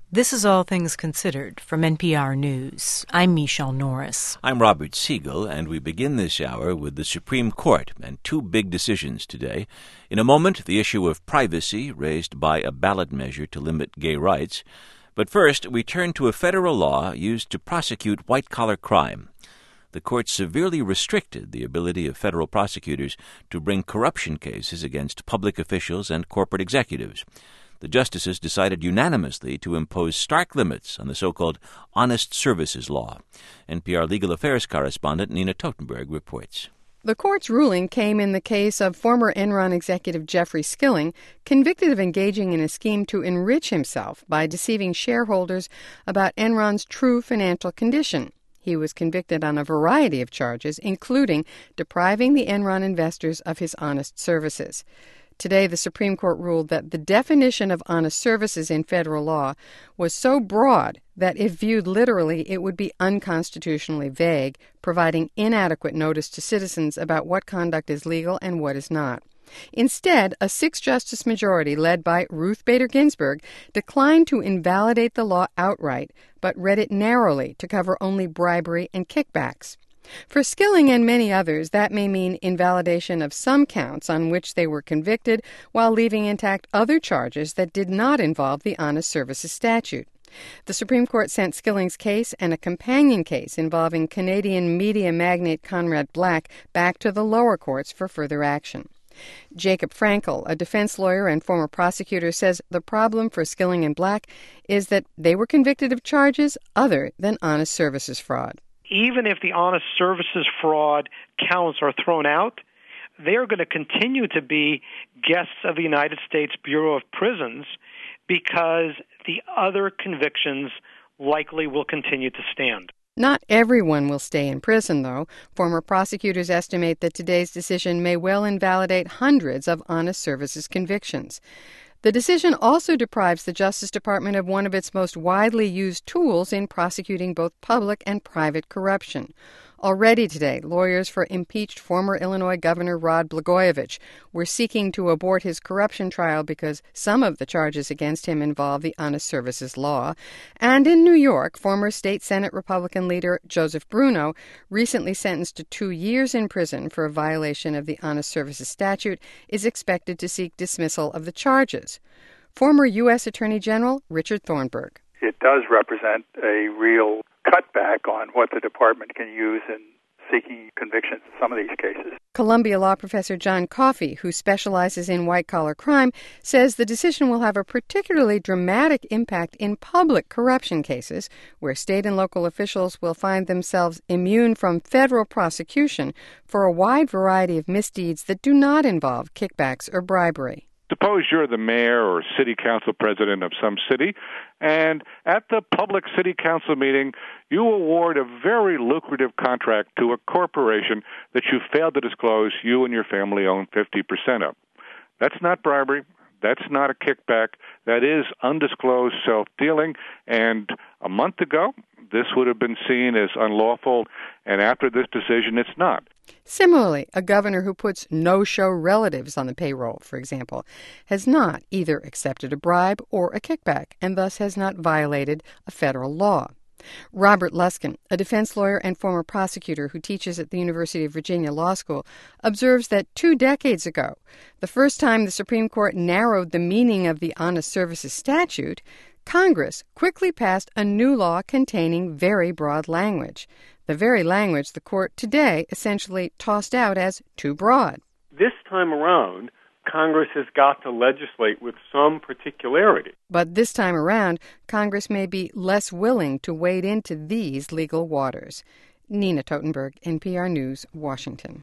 This is All Things Considered from NPR News. I'm Michelle Norris. I'm Robert Siegel, and we begin this hour with the Supreme Court and two big decisions today. In a moment, the issue of privacy raised by a ballot measure to limit gay rights. But first, we turn to a federal law used to prosecute white-collar crime. The court severely restricted the ability of federal prosecutors to bring corruption cases against public officials and corporate executives. The justices decided unanimously to impose stark limits on the so-called Honest Services Law. NPR Legal Affairs correspondent Nina Totenberg reports. The court's ruling came in the case of former Enron executive Jeffrey Skilling, convicted of engaging in a scheme to enrich himself by deceiving shareholders about Enron's true financial condition. He was convicted on a variety of charges, including depriving the Enron investors of his honest services. Today, the Supreme Court ruled that the definition of honest services in federal law was so broad that if viewed literally, it would be unconstitutionally vague, providing inadequate notice to citizens about what conduct is legal and what is not. Instead, a six-justice majority led by Ruth Bader Ginsburg declined to invalidate the law outright, but read it narrowly to cover only bribery and kickbacks. For Skilling and many others, that may mean invalidation of some counts on which they were convicted, while leaving intact other charges that did not involve the Honest Services statute. The Supreme Court sent Skilling's case and a companion case involving Canadian media magnate Conrad Black back to the lower courts for further action. Jacob Frankel, a defense lawyer and former prosecutor, says the problem for Skilling and Black is that they were convicted of charges other than honest services fraud. Even if the honest services fraud counts are thrown out, they're going to continue to be guests of the United States Bureau of Prisons because the other convictions likely will continue to stand. Not everyone will stay in prison, though. Former prosecutors estimate that today's decision may well invalidate hundreds of honest services convictions. The decision also deprives the Justice Department of one of its most widely used tools in prosecuting both public and private corruption. Already today, lawyers for impeached former Illinois Governor Rod Blagojevich were seeking to abort his corruption trial because some of the charges against him involve the Honest Services Law. And in New York, former State Senate Republican leader Joseph Bruno, recently sentenced to 2 years in prison for a violation of the Honest Services statute, is expected to seek dismissal of the charges. Former U.S. Attorney General Richard Thornburg. It does represent a real cutback on what the department can use in seeking convictions in some of these cases. Columbia law professor John Coffey, who specializes in white-collar crime, says the decision will have a particularly dramatic impact in public corruption cases, where state and local officials will find themselves immune from federal prosecution for a wide variety of misdeeds that do not involve kickbacks or bribery. Suppose you're the mayor or city council president of some city, and at the public city council meeting, you award a very lucrative contract to a corporation that you failed to disclose you and your family own 50% of. That's not bribery. That's not a kickback. That is undisclosed self-dealing. And a month ago, this would have been seen as unlawful, and after this decision, it's not. Similarly, a governor who puts no-show relatives on the payroll, for example, has not either accepted a bribe or a kickback, and thus has not violated a federal law. Robert Luskin, a defense lawyer and former prosecutor who teaches at the University of Virginia Law School, observes that 2 decades ago, the first time the Supreme Court narrowed the meaning of the Honest Services statute, Congress quickly passed a new law containing very broad language. The very language the court today essentially tossed out as too broad. This time around, Congress has got to legislate with some particularity. But this time around, Congress may be less willing to wade into these legal waters. Nina Totenberg, NPR News, Washington.